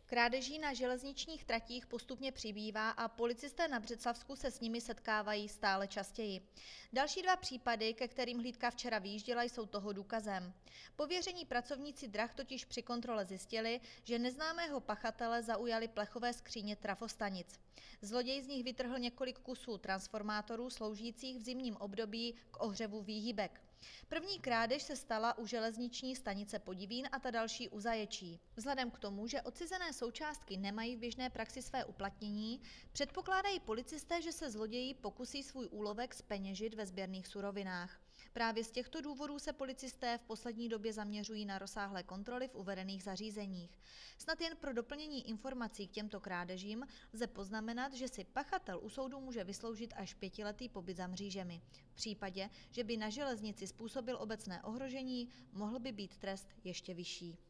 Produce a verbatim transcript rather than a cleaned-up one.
Krádeží na železničních tratích postupně přibývá a policisté na Břeclavsku se s nimi setkávají stále častěji. Další dva případy, ke kterým hlídka včera vyjížděla, jsou toho důkazem. Pověření pracovníci drah totiž při kontrole zjistili, že neznámého pachatele zaujali plechové skříně trafostanic. Zloděj z nich vytrhl několik kusů transformátorů sloužících v zimním období k ohřevu výhybek. První krádež se stala u železniční stanice Podivín a ta další u Zaječí. Vzhledem k tomu, že odcizené součástky nemají v běžné praxi své uplatnění, předpokládají policisté, že se zloději pokusí svůj úlovek zpeněžit ve sběrných surovinách. Právě z těchto důvodů se policisté v poslední době zaměřují na rozsáhlé kontroly v uvedených zařízeních. Snad jen pro doplnění informací k těmto krádežím lze poznamenat, že si pachatel u soudu může vysloužit až pětiletý pobyt za mřížemi. V případě, že by na železnici způsobil obecné ohrožení, mohl by být trest ještě vyšší.